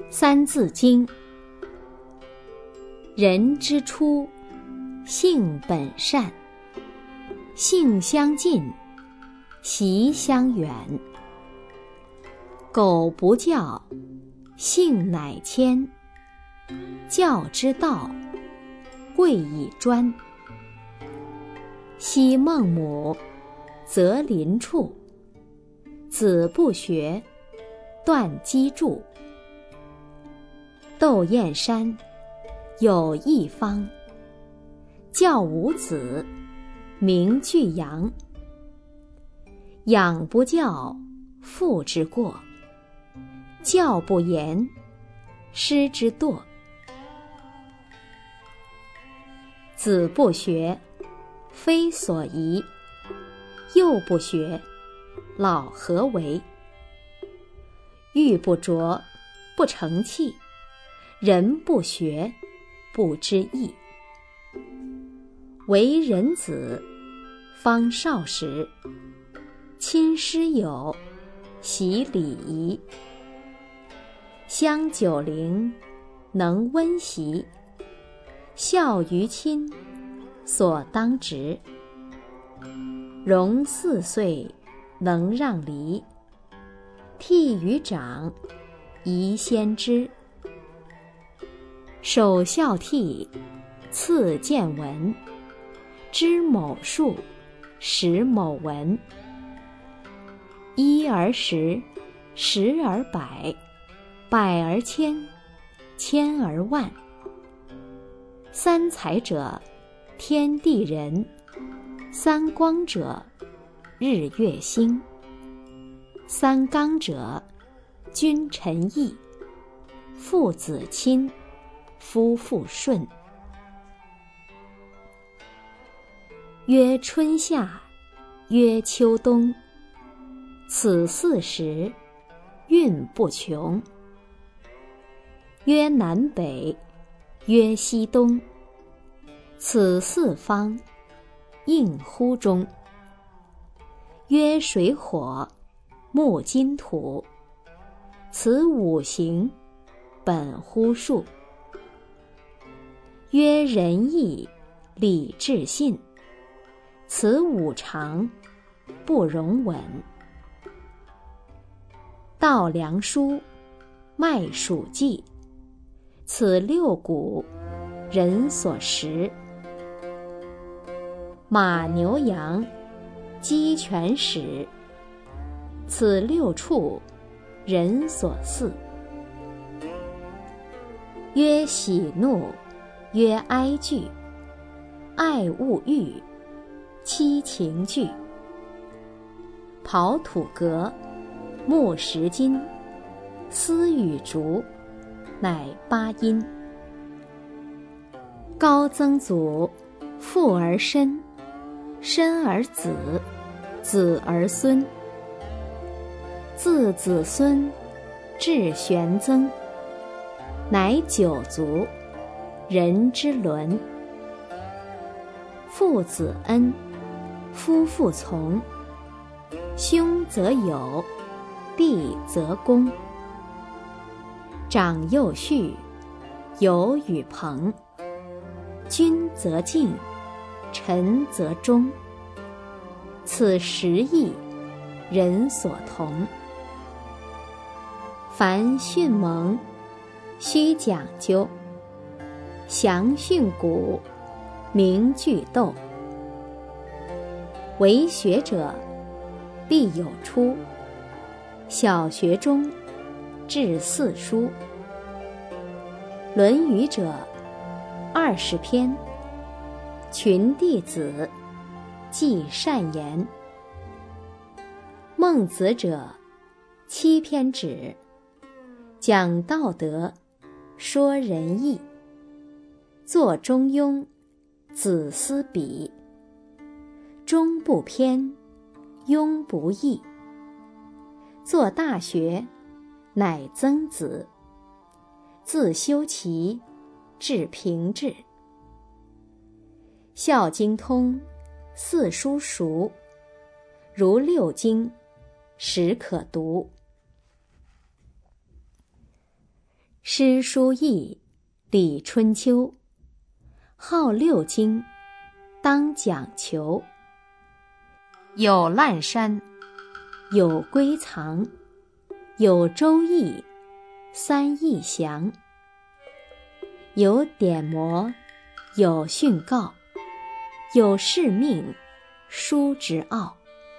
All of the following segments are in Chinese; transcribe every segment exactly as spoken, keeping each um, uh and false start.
三字经。人之初，性本善，性相近，习相远。苟不教，性乃迁。教之道，贵以专。昔孟母，择邻处。子不学，断机杼。窦燕山，有一方。教五子，名俱扬。养不教，父之过；教不严，师之惰。子不学，非所宜；幼不学，老何为？玉不琢，不成器；人不学，不知义。为人子，方少时，亲师友，习礼仪。香九龄，能温席；孝于亲，所当执。融四岁，能让梨；悌于长，宜先知。首孝悌，次见闻。知某数，识某文。一而十，十而百，百而千，千而万。三才者，天地人；三光者，日月星；三纲者，君臣义；父子亲，夫妇顺。曰春夏，曰秋冬，此四时，运不穷。曰南北，曰西东，此四方，应乎中。曰水火，木金土，此五行，本乎数。曰仁义礼智信，此五常，不容紊。稻粱菽，麦黍稷，此六谷，人所食。马牛羊，鸡犬豕，此六畜，人所饲。曰喜怒，曰哀惧，爱恶欲，七情具。刨土革，木石金，丝与竹，乃八音。高曾祖，父而身，身而子，子而孙。自子孙，至玄曾，乃九族，人之伦。父子恩，夫妇从。兄则友，弟则恭。长幼序，友与朋。君则敬，臣则忠。此十义，人所同。凡训蒙，须讲究；详训诂，明句读。为学者，必有初。小学中，至四书。论语者，二十篇。群弟子，记善言。孟子者，七篇止。讲道德，说仁义。作中庸，子思笔。中不偏，庸不易。作大学，乃曾子。自修齐，至平治。孝经通，四书熟。如六经，时可读。 诗书易，礼春秋。好六经，当讲求。有滥觞，有归藏，有周易，三易详。有典谟，有训告，有誓命，书之奥。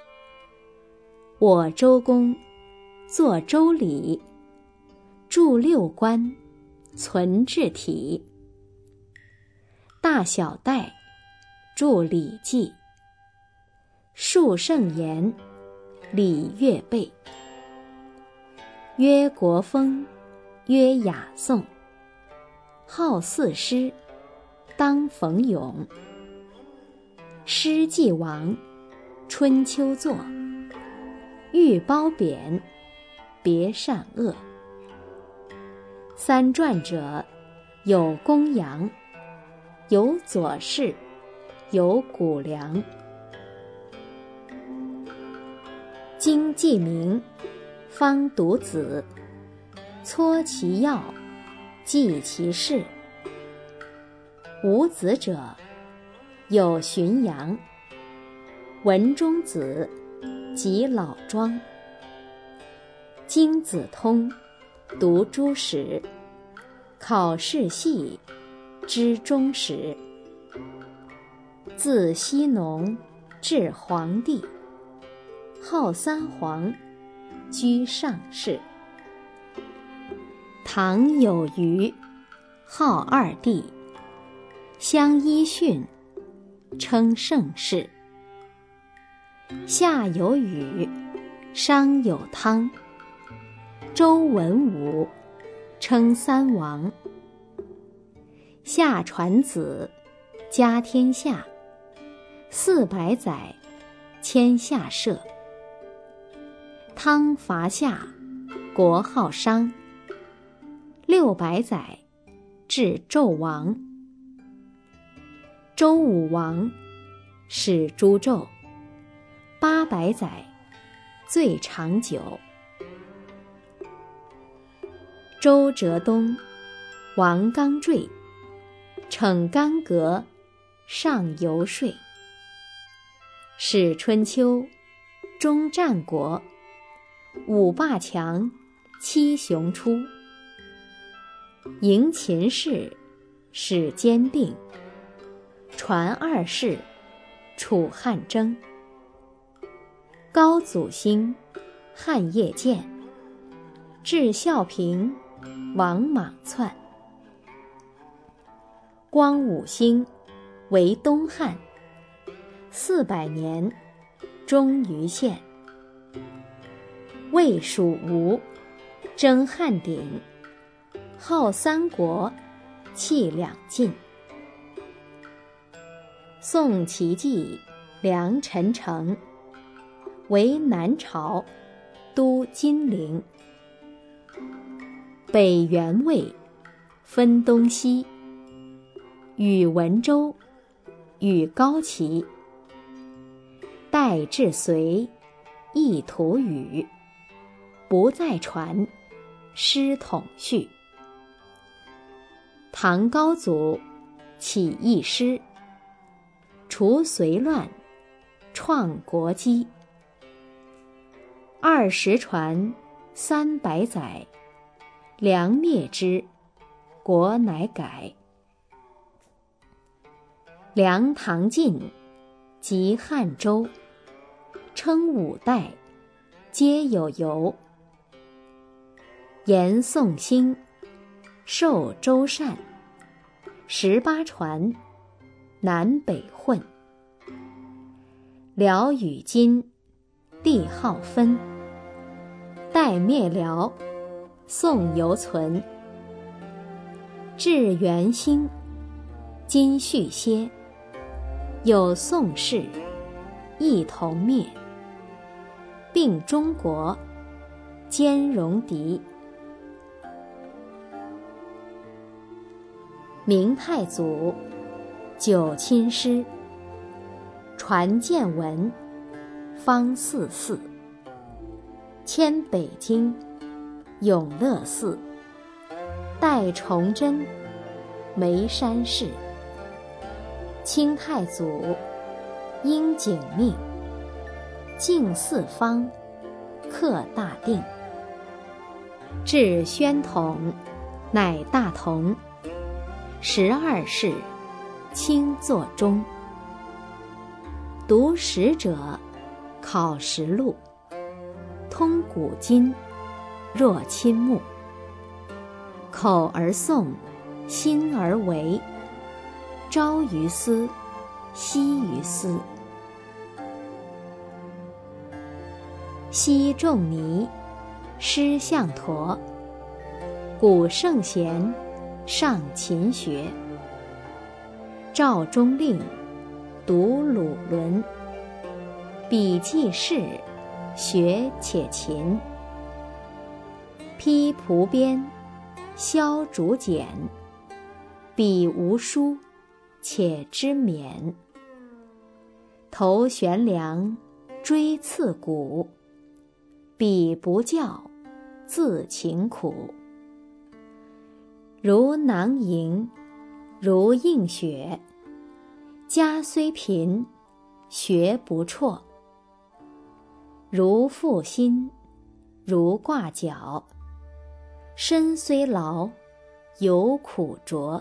我周公作周礼，著六官，存治体。大小戴著礼记，述圣言，礼乐备。曰国风，曰雅颂。好四诗，当逢咏。诗既亡，春秋作。欲褒贬，别善恶。三传者，有公羊，有左氏，有谷梁。经既明，方读子。撮其要，记其事。无子者，有荀扬。文中子，及老庄。经子通，读诸史。考试细，知终始。自羲农至黄帝，号三皇，居上世。唐有虞，号二帝，相揖逊，称盛世。夏有禹，商有汤，周文武，称三王。夏传子，家天下。四百载，迁夏社。汤伐夏，国号商。六百载，至纣王。周武王，始诛纣。八百载，最长久。周哲东，王纲坠，逞干戈，上游说。始春秋，终战国。五霸强，七雄出。迎秦氏，始兼并。传二世，楚汉争。高祖兴，汉业建。至孝平，王莽篡。光武兴，为东汉。四百年，终于县。魏蜀吴，争汉鼎。号三国，弃两晋。宋齐继，梁陈城。为南朝，都金陵。北元魏，分东西。宇文周，与高齐。代至隋，一图语。不再传，师统序。唐高祖，起义师。除隋乱，创国基。二十传，三百载。梁灭之，国乃改。梁唐晋，及汉周。称五代，皆有由。延宋兴，受周善。十八传，南北混。辽与金，帝号分。代灭辽，宋犹存。至元兴，今续歇。有宋氏，一同灭。并中国，兼戎狄。明太祖，九亲师。传见闻，方四寺。迁北京，永乐寺。 戴崇祯，眉山氏。清太祖，应景命，敬四方，克大定。至宣统，乃大同。十二世，清作中。读史者，考实录，通古今，若亲目。口而诵，心而为，朝于斯，夕于斯。昔仲尼，师向陀，古圣贤，上勤学。赵中令，读鲁伦，笔记事，学且勤。披蒲编，削竹简，笔无书，且知勉。头悬梁，锥刺股，彼不教，自勤苦。如囊萤，如映雪，家虽贫，学不辍。如负薪，如挂角，身虽劳，犹苦卓。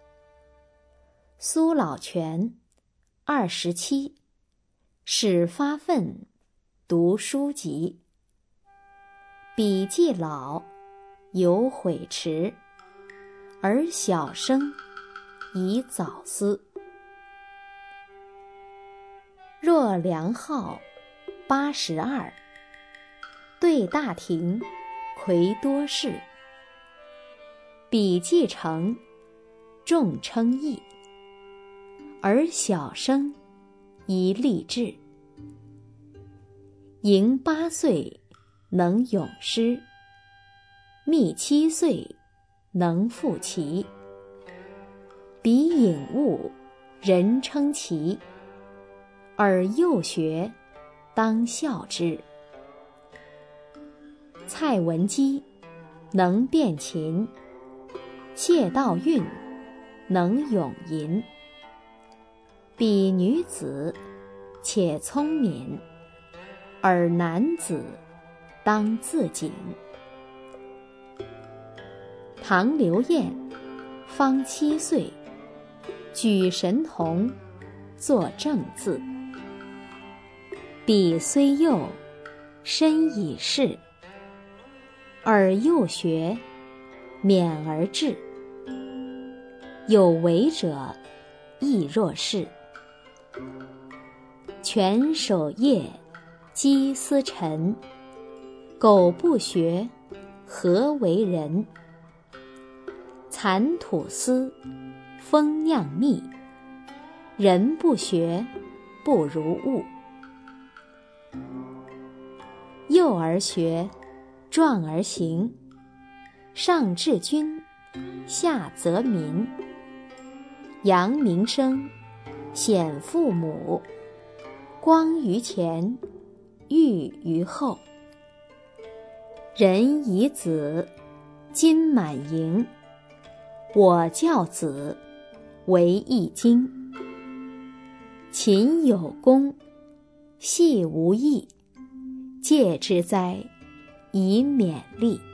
苏老泉，二十七，始发愤，读书籍。笔记老，犹悔迟，而小生，宜早思。若梁浩，八十二，对大廷，魁多士。笔记成，众称义，而小生，宜立志。盈八岁，能咏诗；密七岁，能赋棋。彼颖悟，人称奇，而幼学，当效之。蔡文姬，能辨琴；谢道韫，能咏吟。彼女子，且聪敏，而男子，当自警。唐刘晏，方七岁，举神童，作正字。彼虽幼，身已仕，而幼学，勉而志。有为者，亦若是。犬守夜，鸡司晨，苟不学，何为人？蚕吐丝，蜂酿蜜，人不学，不如物。幼而学，壮而行，上治军，下泽民。扬名声，显父母，光于前，裕于后。人以子，金满盈，我教子，为易经。勤有功，戏无益，戒之哉，以勉励。